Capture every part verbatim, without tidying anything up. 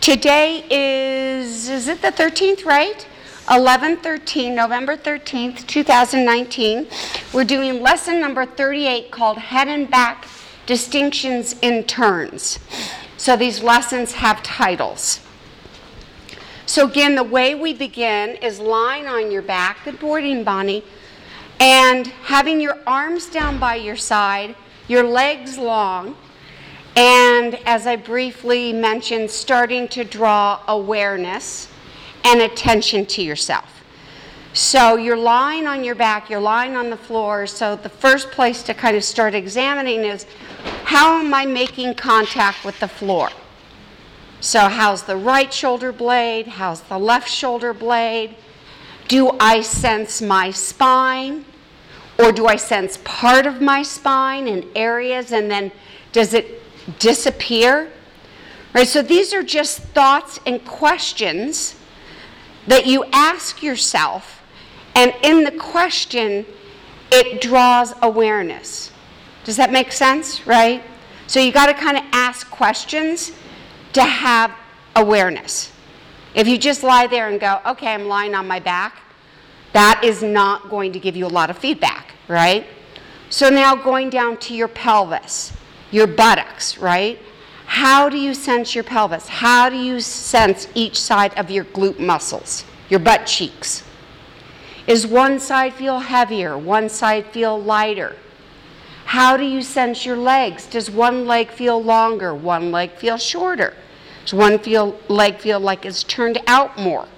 Today is, is it the thirteenth, right? eleven thirteen, November thirteenth, two thousand nineteen. We're doing lesson number thirty-eight called Head and Back Distinctions in Turns. So these lessons have titles. So again, the way we begin is lying on your back, good morning, Bonnie, and having your arms down by your side, your legs long, and as I briefly mentioned, starting to draw awareness and attention to yourself. So you're lying on your back, you're lying on the floor, so the first place to kind of start examining is, how am I making contact with the floor? So how's the right shoulder blade? How's the left shoulder blade? Do I sense my spine? Or do I sense part of my spine in areas and then does it disappear? Right, so these are just thoughts and questions that you ask yourself, and in the question, it draws awareness. Does that make sense, right? So you got to kind of ask questions to have awareness. If you just lie there and go, okay, I'm lying on my back, that is not going to give you a lot of feedback, right? So now going down to your pelvis, your buttocks, right? How do you sense your pelvis? How do you sense each side of your glute muscles, your butt cheeks? Is one side feel heavier? One side feel lighter? How do you sense your legs? Does one leg feel longer? One leg feel shorter? Does one feel, leg feel like it's turned out more?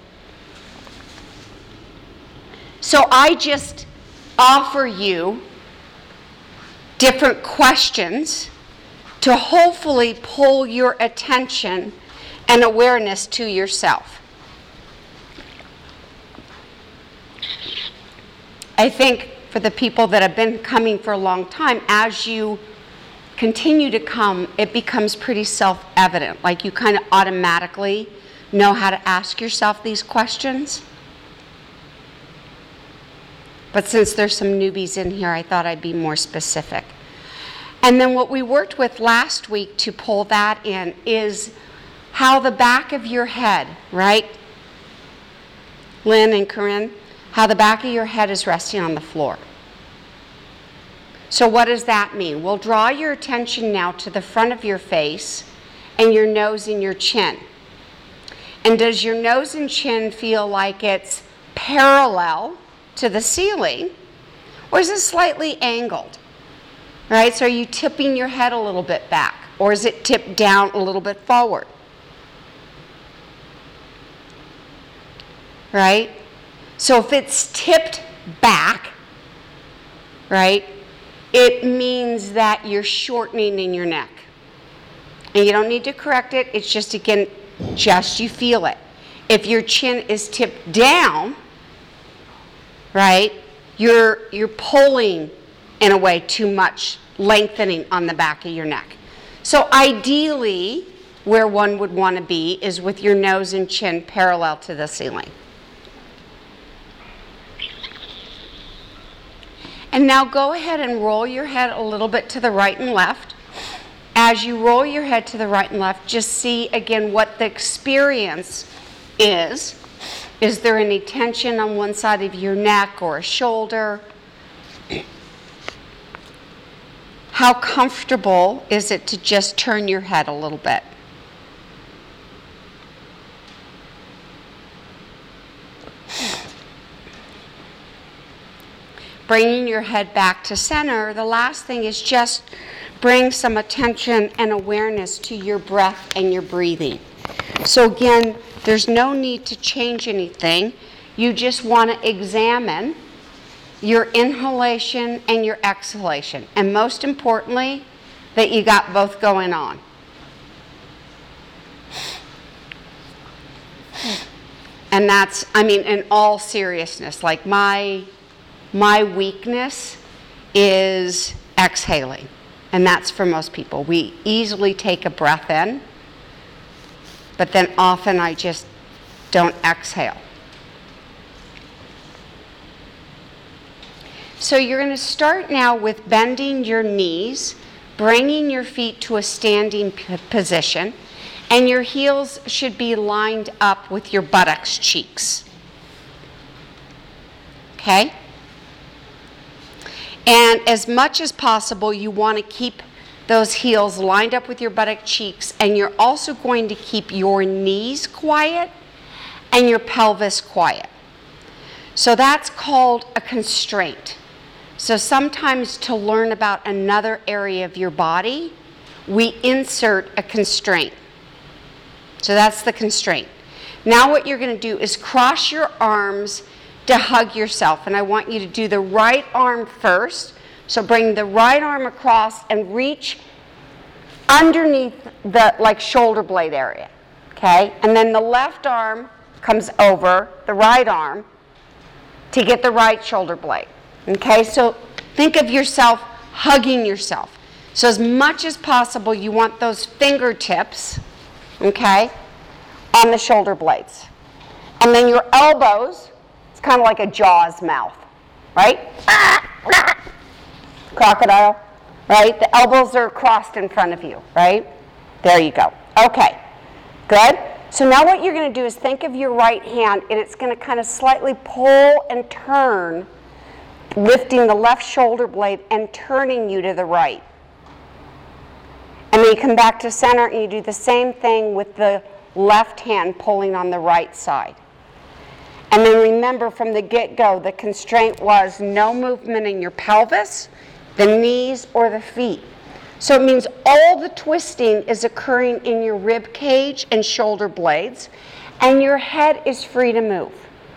So I just offer you different questions to hopefully pull your attention and awareness to yourself. I think for the people that have been coming for a long time, as you continue to come, it becomes pretty self-evident. Like you kind of automatically know how to ask yourself these questions. But since there's some newbies in here, I thought I'd be more specific. And then what we worked with last week to pull that in is how the back of your head, right? Lynn and Corinne, how the back of your head is resting on the floor. So what does that mean? Well, draw your attention now to the front of your face and your nose and your chin. And does your nose and chin feel like it's parallel to the ceiling, or is it slightly angled? Right? So are you tipping your head a little bit back, or is it tipped down a little bit forward? Right? So if it's tipped back, right, it means that you're shortening in your neck. And you don't need to correct it. It's just, again, just you feel it. If your chin is tipped down, right, you're, you're pulling in a way too much, lengthening on the back of your neck. So ideally, where one would want to be is with your nose and chin parallel to the ceiling. And now go ahead and roll your head a little bit to the right and left. As you roll your head to the right and left, just see again what the experience is. Is there any tension on one side of your neck or a shoulder? How comfortable is it to just turn your head a little bit? Bringing your head back to center, the last thing is just bring some attention and awareness to your breath and your breathing. So again, there's no need to change anything. You just want to examine your inhalation and your exhalation. And most importantly, that you got both going on. And that's, I mean, in all seriousness, like my my weakness is exhaling. And that's for most people. We easily take a breath in, but then often I just don't exhale. So you're going to start now with bending your knees, bringing your feet to a standing p- position, And your heels should be lined up with your buttocks cheeks. Okay? And as much as possible, you want to keep those heels lined up with your buttock cheeks, and you're also going to keep your knees quiet and your pelvis quiet. So that's called a constraint. So sometimes to learn about another area of your body, we insert a constraint. So that's the constraint. Now what you're going to do is cross your arms to hug yourself. And I want you to do the right arm first. So bring the right arm across and reach underneath the like shoulder blade area. Okay? And then the left arm comes over the right arm to get the right shoulder blade. Okay? So think of yourself hugging yourself. So as much as possible, you want those fingertips, okay, on the shoulder blades. And then your elbows, it's kind of like a Jaws mouth, right? Crocodile, right? The elbows are crossed in front of you, right? There you go. Okay, good. So now what you're going to do is think of your right hand, and it's going to kind of slightly pull and turn, lifting the left shoulder blade and turning you to the right. And then you come back to center and you do the same thing with the left hand pulling on the right side. And then remember from the get-go, the constraint was no movement in your pelvis, the knees, or the feet. So it means all the twisting is occurring in your rib cage and shoulder blades, and your head is free to move.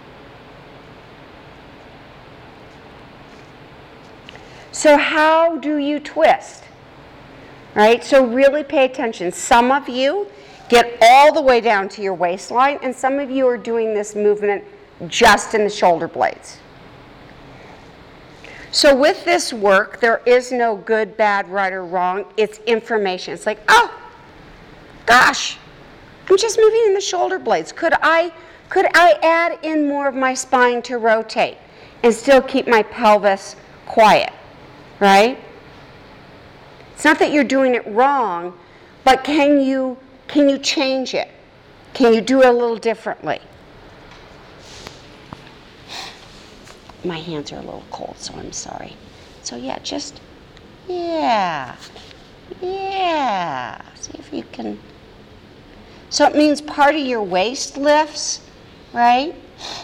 So how do you twist? Right? So really pay attention. Some of you get all the way down to your waistline, and some of you are doing this movement just in the shoulder blades. So with this work, there is no good, bad, right, or wrong. It's information. It's like, oh, gosh, I'm just moving in the shoulder blades. Could I, could I add in more of my spine to rotate and still keep my pelvis quiet, right? It's not that you're doing it wrong, but can you, can you change it? Can you do it a little differently? My hands are a little cold, so I'm sorry. So yeah, just, yeah, yeah. See if you can. So it means part of your waist lifts, right?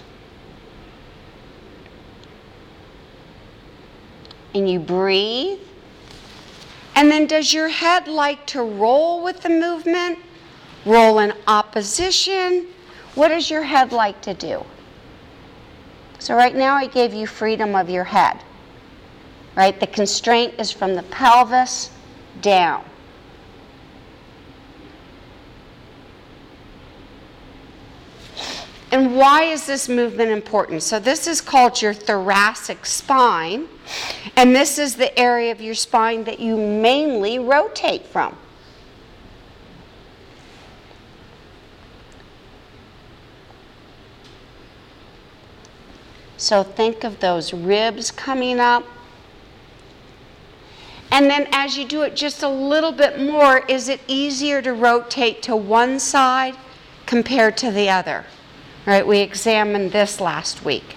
And you breathe. And then does your head like to roll with the movement? Roll in opposition? What does your head like to do? So right now I gave you freedom of your head. Right? The constraint is from the pelvis down. And why is this movement important? So this is called your thoracic spine, and this is the area of your spine that you mainly rotate from. So think of those ribs coming up. And then as you do it just a little bit more, is it easier to rotate to one side compared to the other? Right, we examined this last week.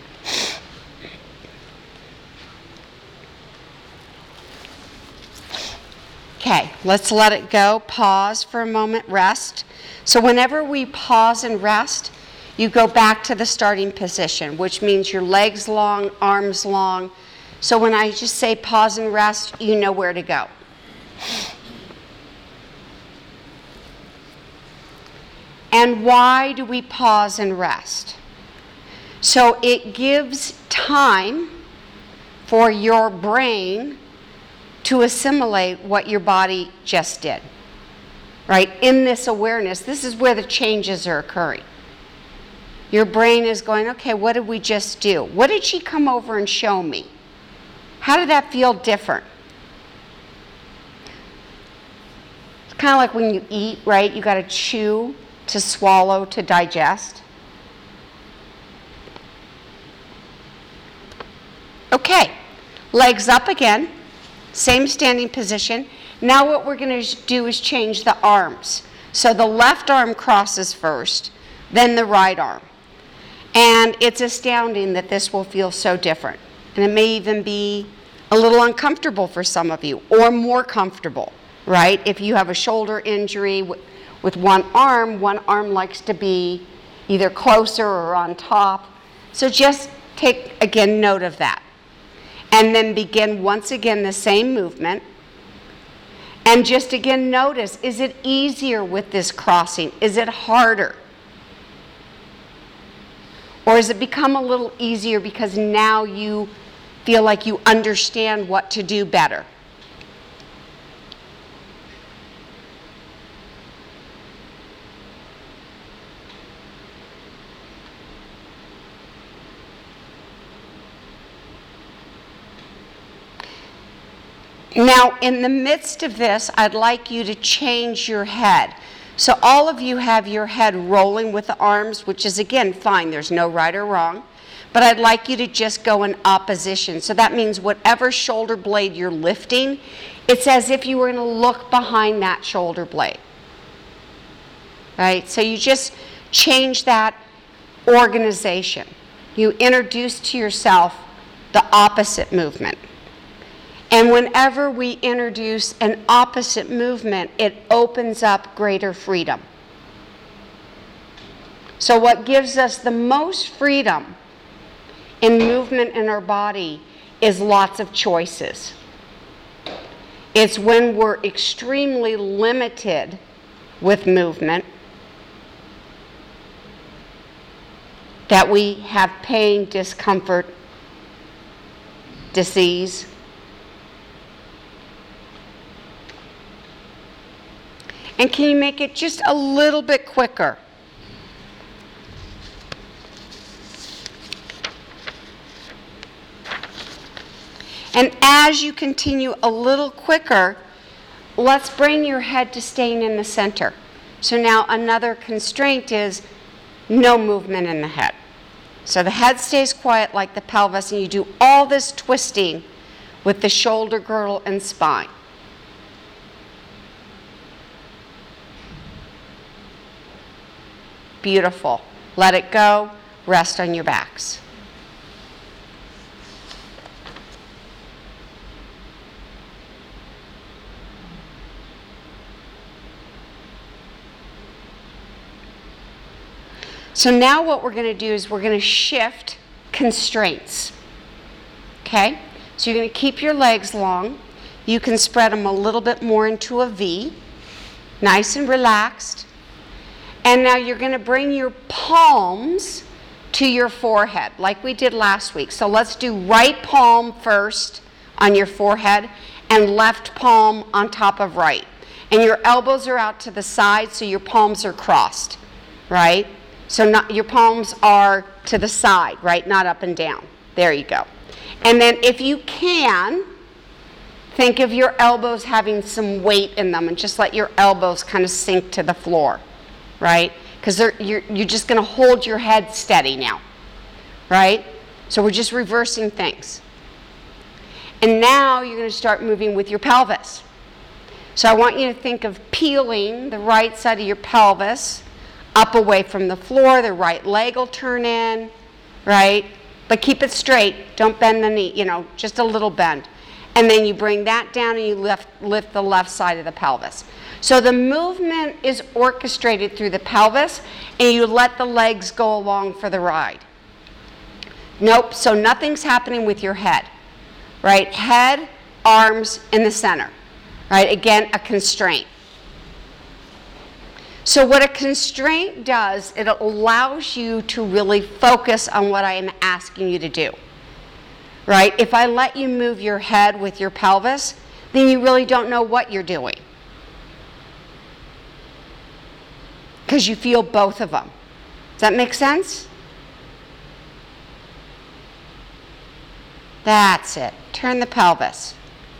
Okay, let's let it go. Pause for a moment, rest. So whenever we pause and rest, you go back to the starting position, which means your legs long, arms long. So when I just say pause and rest, you know where to go. And why do we pause and rest? So it gives time for your brain to assimilate what your body just did. Right? In this awareness, this is where the changes are occurring. Your brain is going, okay, what did we just do? What did she come over and show me? How did that feel different? It's kind of like when you eat, right? You got to chew to swallow, to digest. Okay, legs up again, same standing position. Now what we're going to do is change the arms. So the left arm crosses first, then the right arm. And it's astounding that this will feel so different. And it may even be a little uncomfortable for some of you, or more comfortable, right? If you have a shoulder injury w- with one arm, one arm likes to be either closer or on top. So just take, again, note of that. And then begin once again the same movement. And just again notice, is it easier with this crossing? Is it harder? Or has it become a little easier because now you feel like you understand what to do better? Now, in the midst of this, I'd like you to change your head. So all of you have your head rolling with the arms, which is, again, fine. There's no right or wrong. But I'd like you to just go in opposition. So that means whatever shoulder blade you're lifting, it's as if you were going to look behind that shoulder blade. Right? So you just change that organization. You introduce to yourself the opposite movement. And whenever we introduce an opposite movement, it opens up greater freedom. So what gives us the most freedom in movement in our body is lots of choices. It's when we're extremely limited with movement that we have pain, discomfort, disease. And can you make it just a little bit quicker? And as you continue a little quicker, let's bring your head to staying in the center. So now another constraint is no movement in the head. So the head stays quiet like the pelvis, and you do all this twisting with the shoulder girdle and spine. Beautiful. Let it go. Rest on your backs. So now what we're going to do is we're going to shift constraints. Okay? So you're going to keep your legs long. You can spread them a little bit more into a V. Nice and relaxed. And now you're going to bring your palms to your forehead, like we did last week. So let's do right palm first on your forehead and left palm on top of right. And your elbows are out to the side, so your palms are crossed, right? So not, your palms are to the side, right? Not up and down. There you go. And then if you can, think of your elbows having some weight in them and just let your elbows kind of sink to the floor. Right? Because you're, you're just going to hold your head steady now. Right? So we're just reversing things. And now you're going to start moving with your pelvis. So I want you to think of peeling the right side of your pelvis up away from the floor. The right leg will turn in. Right? But keep it straight. Don't bend the knee. You know, just a little bend. And then you bring that down and you lift, lift the left side of the pelvis. So the movement is orchestrated through the pelvis, and you let the legs go along for the ride. Nope, so nothing's happening with your head, right? Head, arms in the center, right? Again, a constraint. So what a constraint does, it allows you to really focus on what I am asking you to do, right? If I let you move your head with your pelvis, then you really don't know what you're doing. Because you feel both of them. Does that make sense? That's it. Turn the pelvis.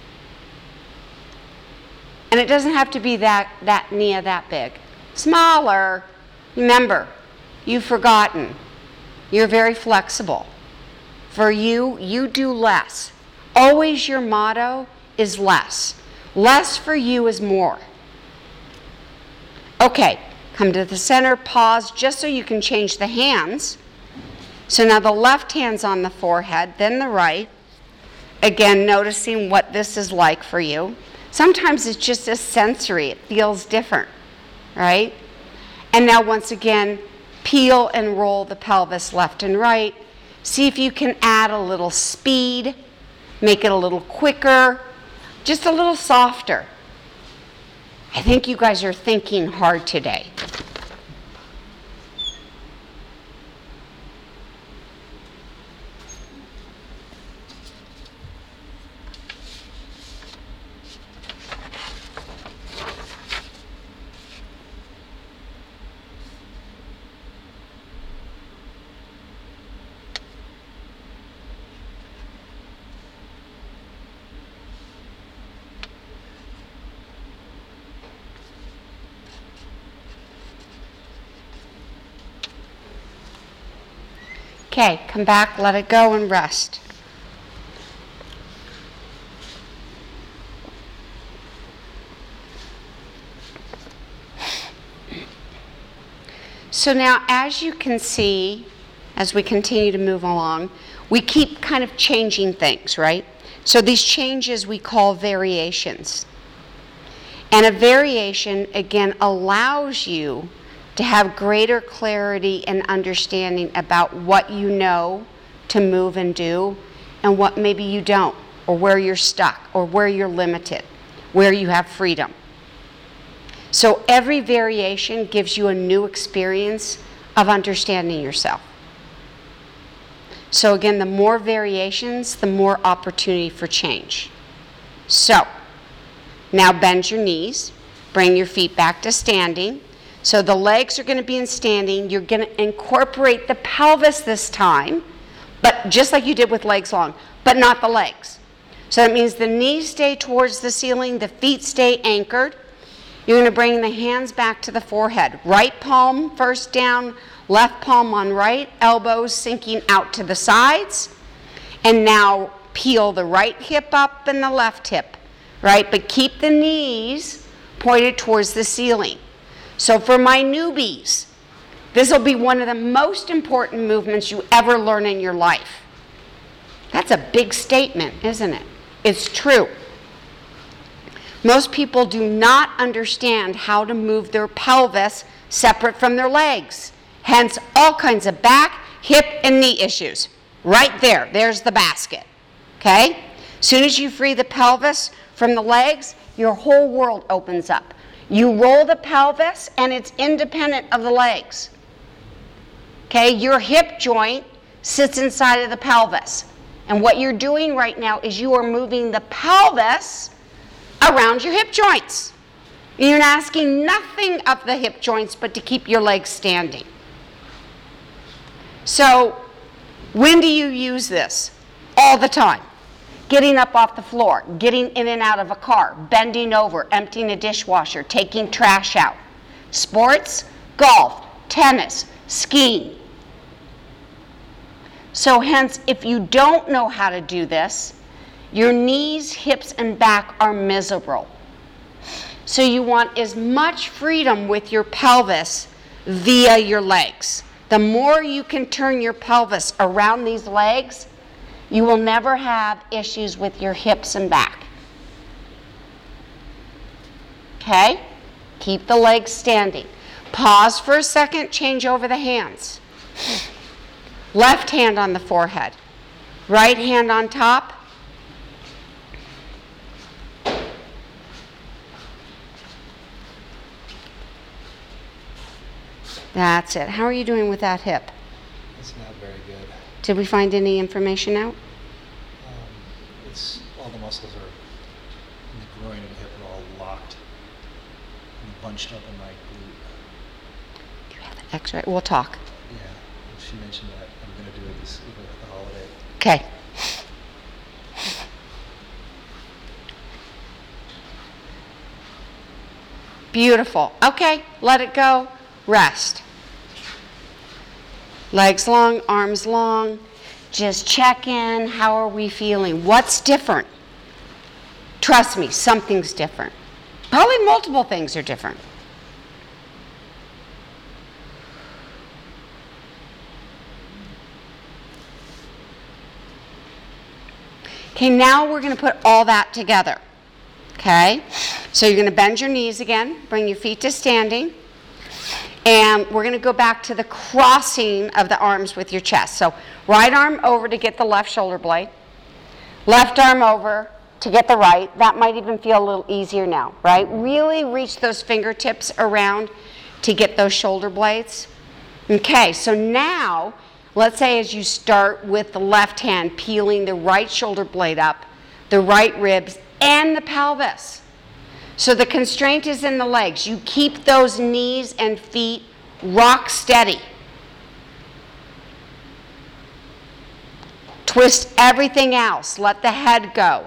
And it doesn't have to be that, that knee that big. Smaller. Remember, you've forgotten. You're very flexible. For you, you do less. Always your motto is less. Less for you is more. Okay, come to the center, pause, just so you can change the hands. So now the left hand's on the forehead, then the right. Again, noticing what this is like for you. Sometimes it's just a sensory, it feels different, right? And now once again, peel and roll the pelvis left and right. See if you can add a little speed, make it a little quicker, just a little softer. I think you guys are thinking hard today. Okay, come back, let it go, and rest. So now, as you can see, as we continue to move along, we keep kind of changing things, right? So these changes we call variations. And a variation, again, allows you to have greater clarity and understanding about what you know to move and do and what maybe you don't, or where you're stuck, or where you're limited, where you have freedom. So every variation gives you a new experience of understanding yourself. So again, the more variations, the more opportunity for change. So now bend your knees, bring your feet back to standing. So the legs are going to be in standing. You're going to incorporate the pelvis this time, but just like you did with legs long, but not the legs. So that means the knees stay towards the ceiling, the feet stay anchored. You're going to bring the hands back to the forehead. Right palm first down, left palm on right, elbows sinking out to the sides. And now peel the right hip up and the left hip, right? But keep the knees pointed towards the ceiling. So for my newbies, this will be one of the most important movements you ever learn in your life. That's a big statement, isn't it? It's true. Most people do not understand how to move their pelvis separate from their legs. Hence, all kinds of back, hip, and knee issues. Right there, there's the basket. Okay? As soon as you free the pelvis from the legs, your whole world opens up. You roll the pelvis, and it's independent of the legs. Okay? Your hip joint sits inside of the pelvis. And what you're doing right now is you are moving the pelvis around your hip joints. You're asking nothing of the hip joints but to keep your legs standing. So, when do you use this? All the time. Getting up off the floor, getting in and out of a car, bending over, emptying a dishwasher, taking trash out. Sports, golf, tennis, skiing. So hence, if you don't know how to do this, your knees, hips, and back are miserable. So you want as much freedom with your pelvis via your legs. The more you can turn your pelvis around these legs, you will never have issues with your hips and back. Okay? Keep the legs standing. Pause for a second, change over the hands. Left hand on the forehead. Right hand on top. That's it. How are you doing with that hip? It's not very good. Did we find any information out? Um, it's all the muscles are in the groin and the hip are all locked and bunched up in my glute. Do you have an X-ray? We'll talk. Yeah, she mentioned that I'm going to do it this over the holiday. Okay. Beautiful. Okay, let it go. Rest. Legs long, arms long. Just check in. How are we feeling? What's different? Trust me, something's different. Probably multiple things are different. Okay, now we're going to put all that together. Okay, so you're going to bend your knees again, bring your feet to standing, and we're going to go back to the crossing of the arms with your chest. So right arm over to get the left shoulder blade, left arm over to get the right. That might even feel a little easier now, right? Really reach those fingertips around to get those shoulder blades. Okay, so now, let's say as you start with the left hand, peeling the right shoulder blade up, the right ribs, and the pelvis. So the constraint is in the legs. You keep those knees and feet rock steady. Twist everything else. Let the head go.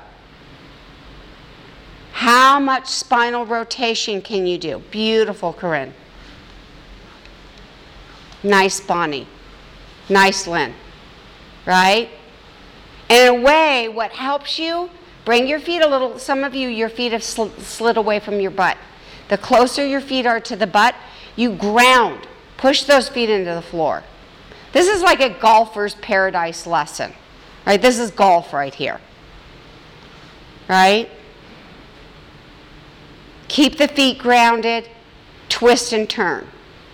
How much spinal rotation can you do? Beautiful, Corinne. Nice, Bonnie. Nice, Lynn. Right? In a way, what helps you, bring your feet a little, some of you, your feet have sl- slid away from your butt. The closer your feet are to the butt, you ground. Push those feet into the floor. This is like a golfer's paradise lesson. Right? This is golf right here. Right? Keep the feet grounded, twist and turn.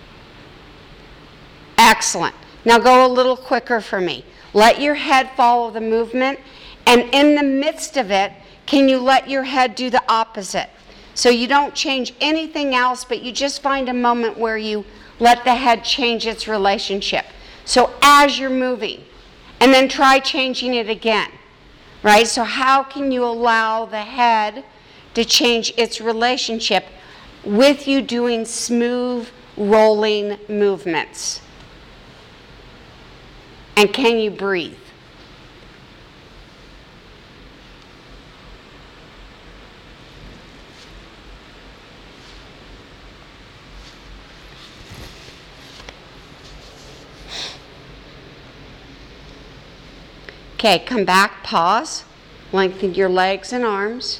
Excellent. Now go a little quicker for me. Let your head follow the movement, and in the midst of it, can you let your head do the opposite? So you don't change anything else, but you just find a moment where you let the head change its relationship. So as you're moving, and then try changing it again, right? So how can you allow the head to change its relationship with you doing smooth, rolling movements? And can you breathe? Okay, come back, pause, lengthen your legs and arms.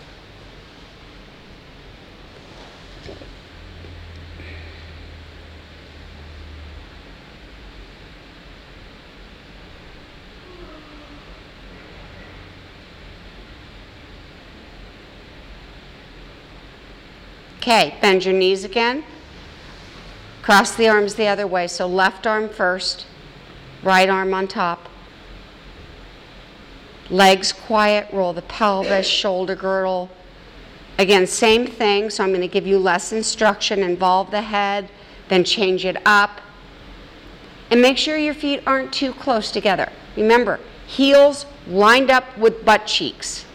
Okay, bend your knees again. Cross the arms the other way. So left arm first, right arm on top. Legs quiet, roll the pelvis, shoulder girdle. Again, same thing. So I'm going to give you less instruction. Involve the head, then change it up. And make sure your feet aren't too close together. Remember, heels lined up with butt cheeks.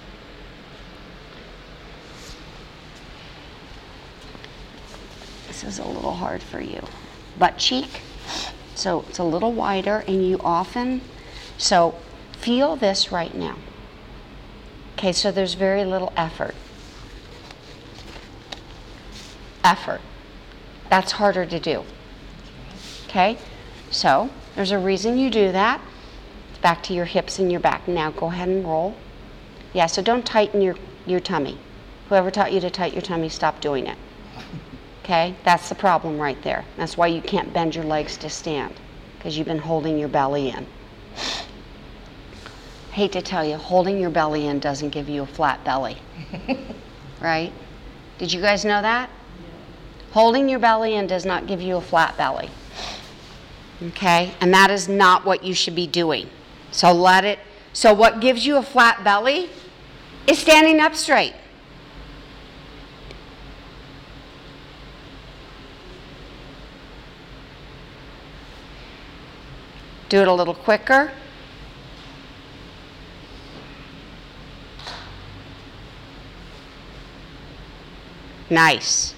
This is a little hard for you. Butt cheek, so it's a little wider, and you often, so feel this right now. Okay, so there's very little effort. Effort. That's harder to do. Okay, so there's a reason you do that. It's back to your hips and your back. Now go ahead and roll. Yeah, so don't tighten your, your tummy. Whoever taught you to tighten your tummy, stop doing it. Okay, that's the problem right there. That's why you can't bend your legs to stand, because you've been holding your belly in. Hate to tell you, holding your belly in doesn't give you a flat belly. Right? Did you guys know that? Yeah. Holding your belly in does not give you a flat belly. Okay, and that is not what you should be doing. So let it, so what gives you a flat belly is standing up straight. Do it a little quicker. Nice.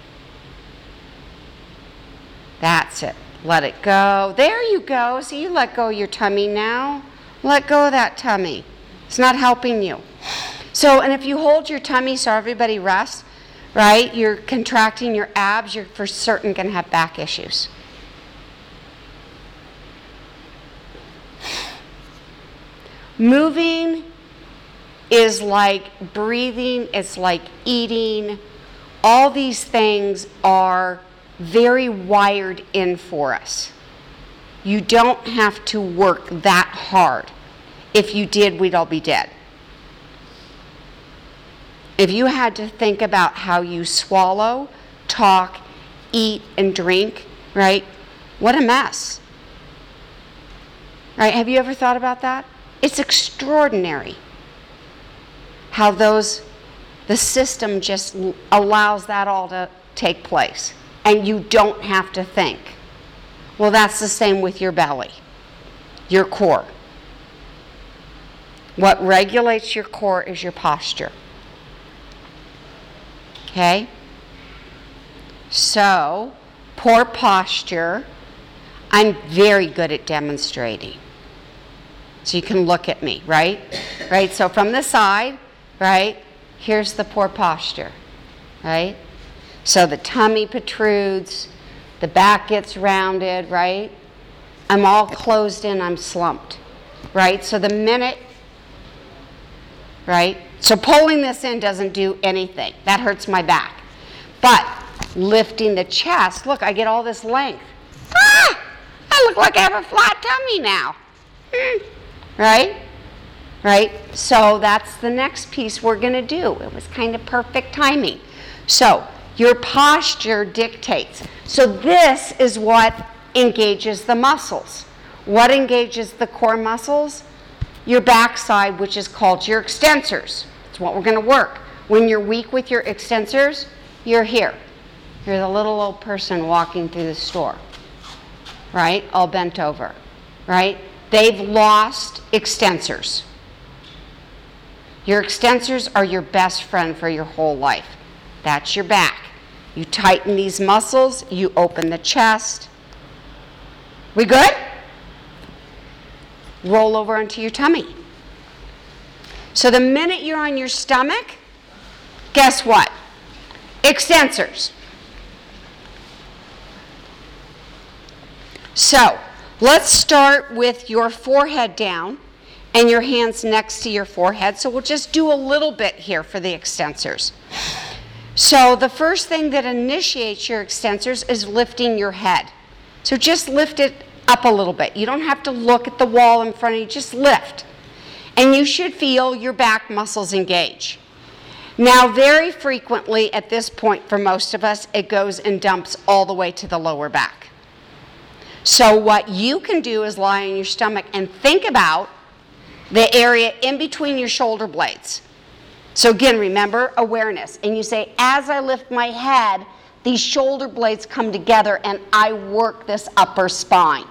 That's it. Let it go. There you go. See, you let go of your tummy now. Let go of that tummy. It's not helping you. So, and if you hold your tummy so everybody rests, right, you're contracting your abs, you're for certain going to have back issues. Moving is like breathing, it's like eating. All these things are very wired in for us. You don't have to work that hard. If you did, we'd all be dead. if you had to think about how you swallow, talk, eat, and drink, right? What a mess. Right? Have you ever thought about that? It's extraordinary how those, the system just allows that all to take place, and you don't have to think. Well, that's the same with your belly, your core. What regulates your core is your posture. Okay? So, poor posture, I'm very good at demonstrating. So you can look at me, right? Right? So from the side, right? Here's the poor posture, right? So the tummy protrudes, the back gets rounded, right? I'm all closed in, I'm slumped, right? So the minute, right? So pulling this in doesn't do anything. That hurts my back. But lifting the chest, look, I get all this length. Ah! I look like I have a flat tummy now. Hmm. Right? Right? So that's the next piece we're going to do. It was kind of perfect timing. So your posture dictates. So this is what engages the muscles. What engages the core muscles? Your backside, which is called your extensors. That's what we're going to work. When you're weak with your extensors, you're here. You're the little old person walking through the store, right? All bent over, right? They've lost extensors. Your extensors are your best friend for your whole life. That's your back. You tighten these muscles, you open the chest. We good? Roll over onto your tummy. So the minute you're on your stomach, guess what? Extensors. So let's start with your forehead down and your hands next to your forehead. So we'll just do a little bit here for the extensors. So the first thing that initiates your extensors is lifting your head. So just lift it up a little bit. You don't have to look at the wall in front of you, just lift. And you should feel your back muscles engage. Now, very frequently at this point for most of us, it goes and dumps all the way to the lower back. So what you can do is lie on your stomach and think about the area in between your shoulder blades. So again, remember awareness. And you say, as I lift my head, these shoulder blades come together and I work this upper spine.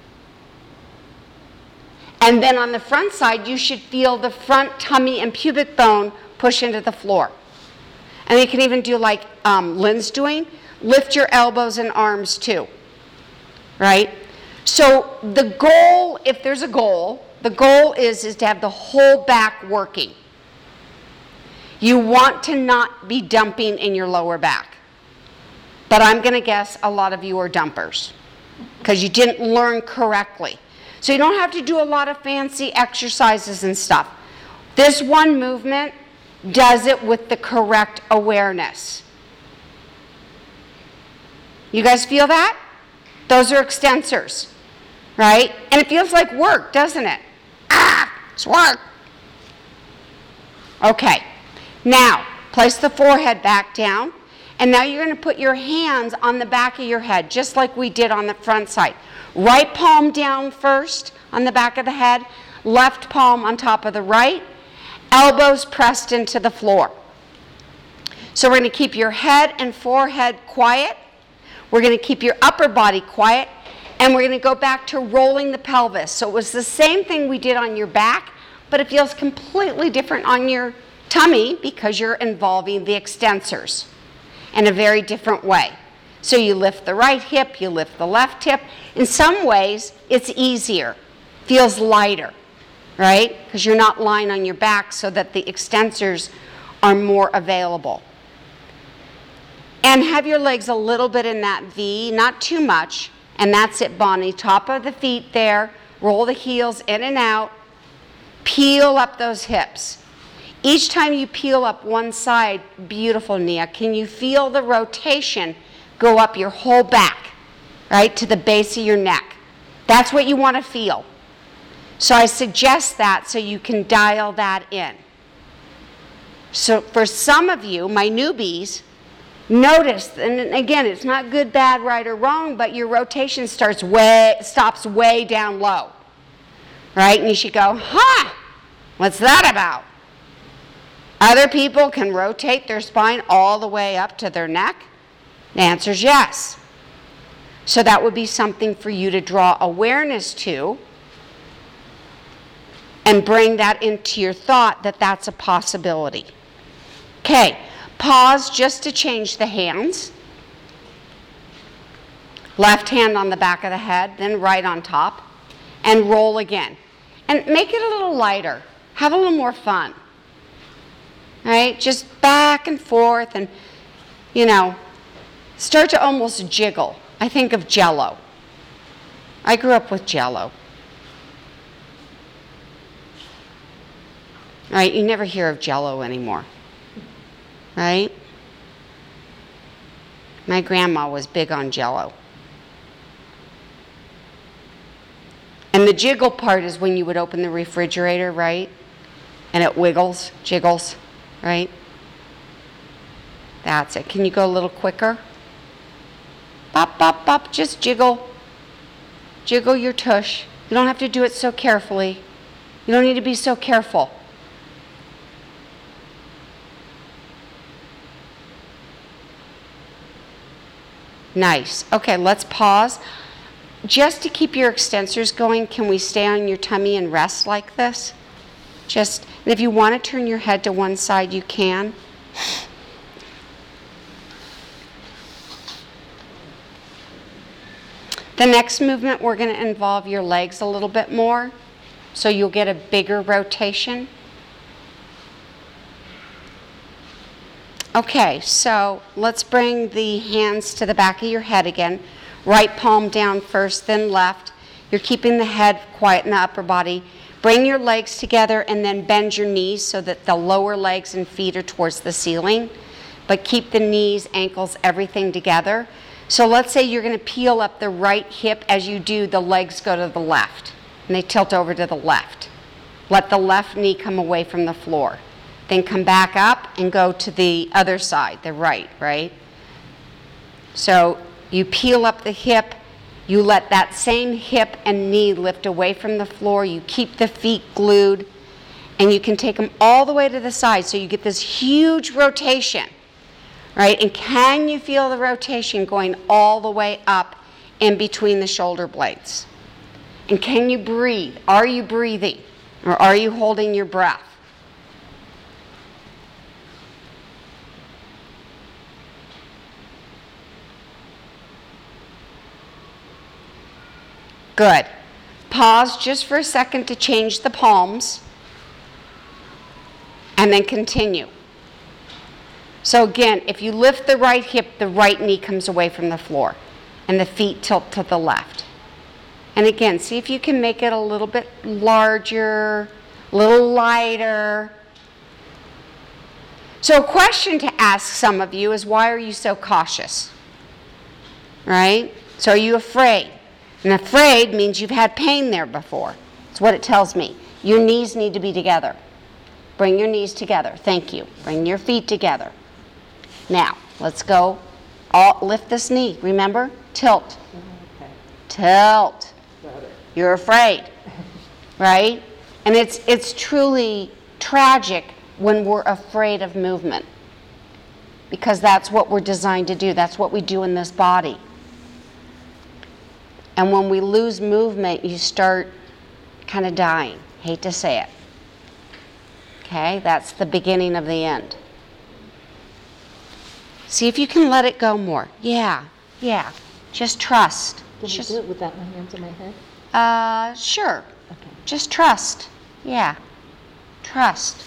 And then on the front side, you should feel the front tummy and pubic bone push into the floor. And you can even do like um, Lynn's doing, lift your elbows and arms too, right? So the goal, if there's a goal, the goal is, is to have the whole back working. You want to not be dumping in your lower back. But I'm going to guess a lot of you are dumpers because you didn't learn correctly. So you don't have to do a lot of fancy exercises and stuff. This one movement does it with the correct awareness. You guys feel that? Those are extensors, right? And it feels like work, doesn't it? Ah, it's work. Okay, now place the forehead back down. And now you're going to put your hands on the back of your head, just like we did on the front side. Right palm down first on the back of the head, left palm on top of the right, elbows pressed into the floor. So we're going to keep your head and forehead quiet. We're going to keep your upper body quiet. And we're going to go back to rolling the pelvis. So it was the same thing we did on your back, but it feels completely different on your tummy because you're involving the extensors in a very different way. So you lift the right hip, you lift the left hip. In some ways, it's easier, feels lighter, right? Because you're not lying on your back so that the extensors are more available. And have your legs a little bit in that V, not too much. And that's it, Bonnie. Top of the feet there, roll the heels in and out, peel up those hips. Each time you peel up one side, beautiful, Nia, can you feel the rotation go up your whole back, right, to the base of your neck? That's what you want to feel. So I suggest that so you can dial that in. So for some of you, my newbies, notice, and again, it's not good, bad, right, or wrong, but your rotation starts way, stops way down low, right? And you should go, huh, what's that about? Other people can rotate their spine all the way up to their neck. The answer is yes. So that would be something for you to draw awareness to and bring that into your thought that that's a possibility. Okay. Pause just to change the hands. Left hand on the back of the head, then right on top, and roll again. And make it a little lighter. Have a little more fun. All right? Just back and forth and, you know, start to almost jiggle. I think of Jell-O. I grew up with Jell-O. All right? You never hear of Jell-O anymore. Right? My grandma was big on Jell-O. And the jiggle part is when you would open the refrigerator, right? And it wiggles, jiggles, right? That's it. Can you go a little quicker? Bop, bop, bop, just jiggle. Jiggle your tush. You don't have to do it so carefully. You don't need to be so careful. Nice. Okay, let's pause. Just to keep your extensors going, can we stay on your tummy and rest like this? Just, and if you want to turn your head to one side, you can. The next movement, we're going to involve your legs a little bit more, so you'll get a bigger rotation. Okay, so let's bring the hands to the back of your head again. Right palm down first, then left. You're keeping the head quiet in the upper body. Bring your legs together and then bend your knees so that the lower legs and feet are towards the ceiling. But keep the knees, ankles, everything together. So let's say you're going to peel up the right hip. As you do, the legs go to the left, and they tilt over to the left. Let the left knee come away from the floor. Then come back up and go to the other side, the right, right? So you peel up the hip, you let that same hip and knee lift away from the floor, you keep the feet glued, and you can take them all the way to the side so you get this huge rotation, right? And can you feel the rotation going all the way up in between the shoulder blades? And can you breathe? Are you breathing? Or are you holding your breath? Good. Pause just for a second to change the palms, and then continue. So again, if you lift the right hip, the right knee comes away from the floor, and the feet tilt to the left. And again, see if you can make it a little bit larger, a little lighter. So a question to ask some of you is, why are you so cautious? Right? So are you afraid? And afraid means you've had pain there before. That's what it tells me. Your knees need to be together. Bring your knees together. Thank you. Bring your feet together. Now, let's go. All, lift this knee. Remember? Tilt. Okay. Tilt. Got it. You're afraid, right? And it's it's truly tragic when we're afraid of movement, because that's what we're designed to do. That's what we do in this body. And when we lose movement, you start kind of dying. Hate to say it. Okay, that's the beginning of the end. See if you can let it go more. Yeah, yeah. Just trust. Can Just, I do it without my hands on my head? uh, sure. Okay. Just trust. Yeah. Trust.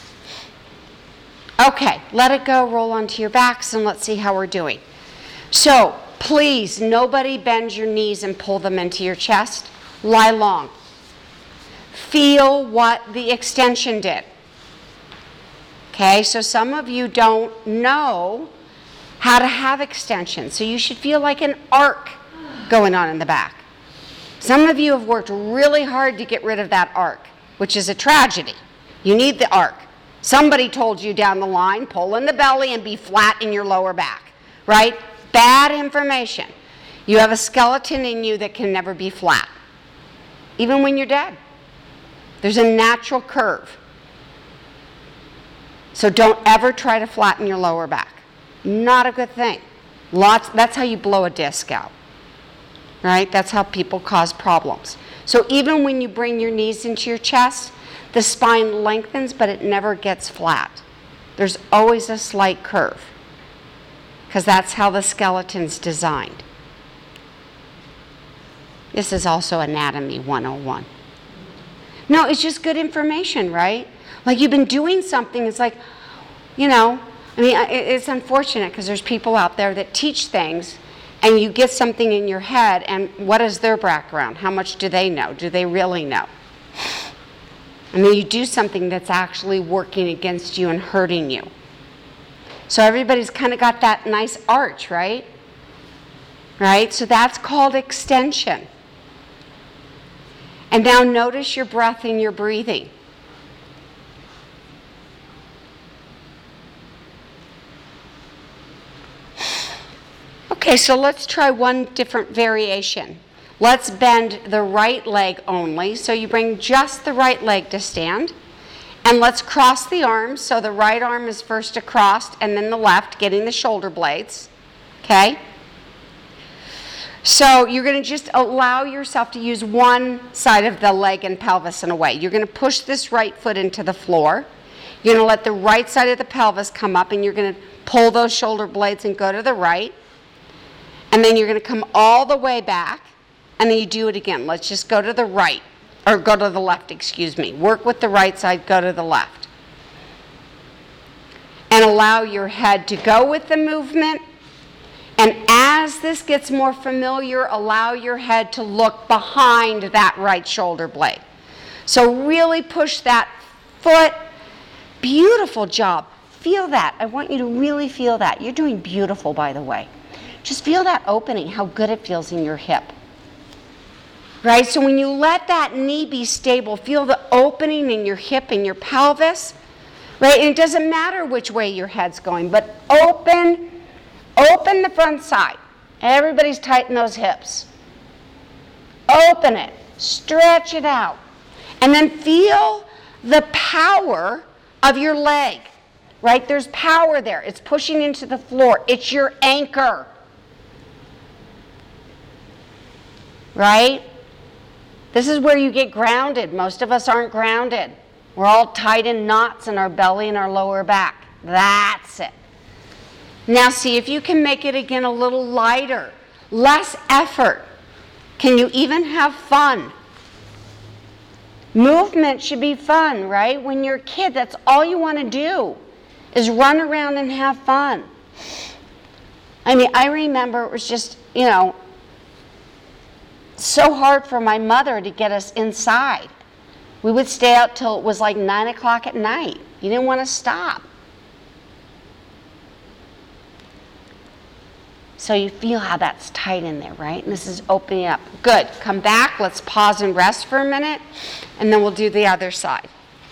Okay, let it go. Roll onto your backs and let's see how we're doing. So, please, nobody bend your knees and pull them into your chest. Lie long. Feel what the extension did. Okay, so some of you don't know how to have extension, so you should feel like an arc going on in the back. Some of you have worked really hard to get rid of that arc, which is a tragedy. You need the arc. Somebody told you down the line, pull in the belly and be flat in your lower back, right? Bad information. You have a skeleton in you that can never be flat, even when you're dead. There's a natural curve. So don't ever try to flatten your lower back. Not a good thing. Lots, that's how you blow a disc out, right? That's how people cause problems. So even when you bring your knees into your chest, the spine lengthens, but it never gets flat. There's always a slight curve, because that's how the skeleton's designed. This is also Anatomy one oh one. No, it's just good information, right? Like you've been doing something, it's like, you know, I mean, it's unfortunate because there's people out there that teach things and you get something in your head, and what is their background? How much do they know? Do they really know? And then you do something that's actually working against you and hurting you. So everybody's kind of got that nice arch, right? Right? So that's called extension. And now notice your breath and your breathing. Okay, so let's try one different variation. Let's bend the right leg only. So you bring just the right leg to stand. And let's cross the arms. So the right arm is first across and then the left, getting the shoulder blades. Okay? So you're going to just allow yourself to use one side of the leg and pelvis in a way. You're going to push this right foot into the floor. You're going to let the right side of the pelvis come up, and you're going to pull those shoulder blades and go to the right. And then you're going to come all the way back, and then you do it again. Let's just go to the right, or go to the left, excuse me. Work with the right side, go to the left. And allow your head to go with the movement. And as this gets more familiar, allow your head to look behind that right shoulder blade. So really push that foot. Beautiful job. Feel that. I want you to really feel that. You're doing beautiful, by the way. Just feel that opening, how good it feels in your hip. Right? So when you let that knee be stable, feel the opening in your hip and your pelvis. Right? And it doesn't matter which way your head's going, but open, open the front side. Everybody's tighten those hips. Open it. Stretch it out. And then feel the power of your leg. Right? There's power there. It's pushing into the floor. It's your anchor. Right? This is where you get grounded. Most of us aren't grounded. We're all tied in knots in our belly and our lower back. That's it. Now see if you can make it again a little lighter, less effort. Can you even have fun? Movement should be fun, right? When you're a kid, that's all you want to do is run around and have fun. I mean, I remember it was just, you know, so hard for my mother to get us inside. We would stay out till it was like nine o'clock at night. You didn't want to stop. So you feel how that's tight in there, right? And this is opening up. Good. Come back. Let's pause and rest for a minute, and then we'll do the other side.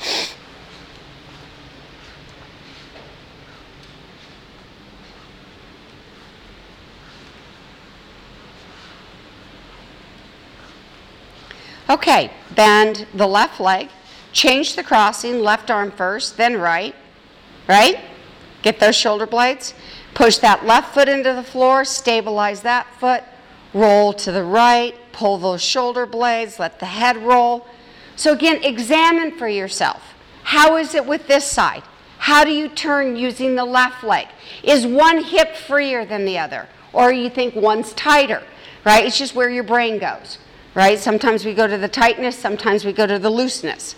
Okay, bend the left leg, change the crossing, left arm first, then right, right? Get those shoulder blades. Push that left foot into the floor, stabilize that foot, roll to the right, pull those shoulder blades, let the head roll. So again, examine for yourself. How is it with this side? How do you turn using the left leg? Is one hip freer than the other? Or you think one's tighter, right? It's just where your brain goes. Right? Sometimes we go to the tightness, sometimes we go to the looseness.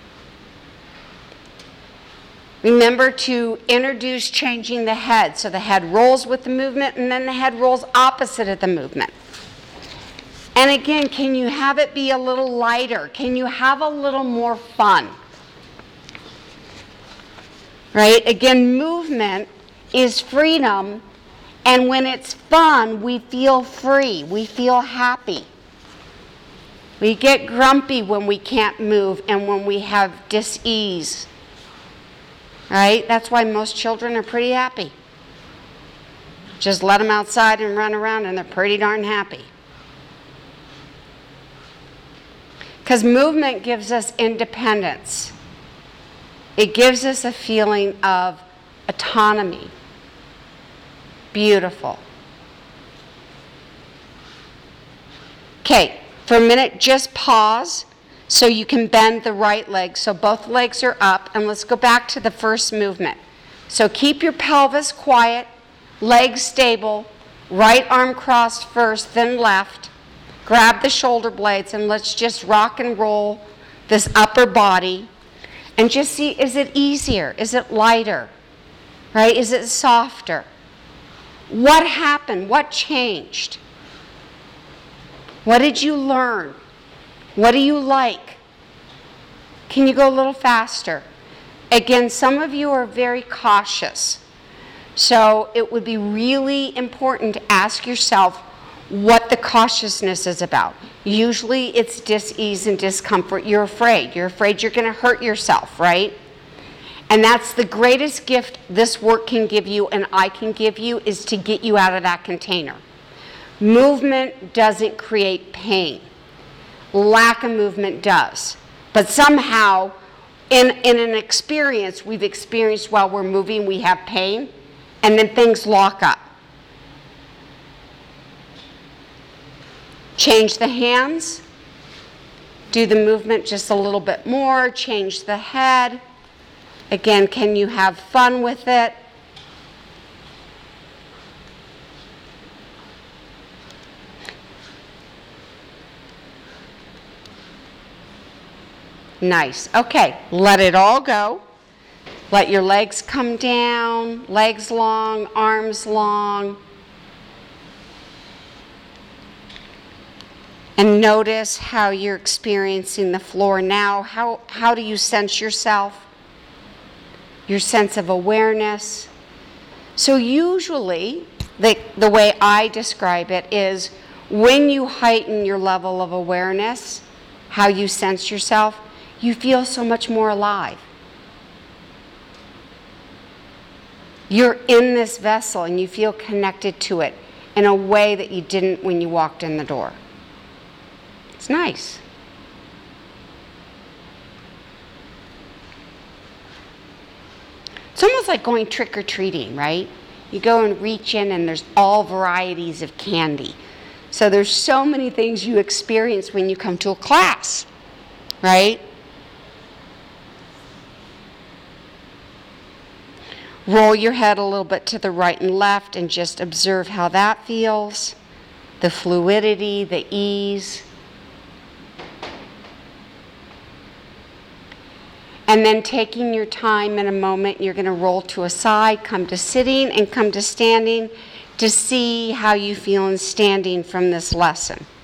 Remember to introduce changing the head. So the head rolls with the movement, and then the head rolls opposite of the movement. And again, can you have it be a little lighter? Can you have a little more fun? Right? Again, movement is freedom, and when it's fun, we feel free. We feel happy. We get grumpy when we can't move and when we have dis-ease. right? That's why most children are pretty happy. Just let them outside and run around and they're pretty darn happy. Because movement gives us independence. It gives us a feeling of autonomy. Beautiful. Okay, for a minute, just pause so you can bend the right leg. So both legs are up, and let's go back to the first movement. So keep your pelvis quiet, legs stable, right arm crossed first, then left. Grab the shoulder blades, and let's just rock and roll this upper body. And just see, is it easier? Is it lighter? Right? Is it softer? What happened? What changed? What did you learn? What do you like? Can you go a little faster? Again, some of you are very cautious. So it would be really important to ask yourself what the cautiousness is about. Usually it's dis-ease and discomfort. You're afraid. You're afraid you're going to hurt yourself, right? And that's the greatest gift this work can give you and I can give you, is to get you out of that container. Movement doesn't create pain. Lack of movement does. But somehow, in, in an experience we've experienced while we're moving, we have pain, and then things lock up. Change the hands. Do the movement just a little bit more. Change the head. Again, can you have fun with it? Nice. Okay, let it all go. Let your legs come down, legs long, arms long. And notice how you're experiencing the floor now. How, how do you sense yourself? Your sense of awareness. So usually, the, the way I describe it is, when you heighten your level of awareness, how you sense yourself, you feel so much more alive. You're in this vessel and you feel connected to it in a way that you didn't when you walked in the door. It's nice. It's almost like going trick-or-treating, right? You go and reach in and there's all varieties of candy. So there's so many things you experience when you come to a class, right? Roll your head a little bit to the right and left and just observe how that feels. The fluidity, the ease. And then taking your time in a moment, you're going to roll to a side, come to sitting, and come to standing to see how you feel in standing from this lesson.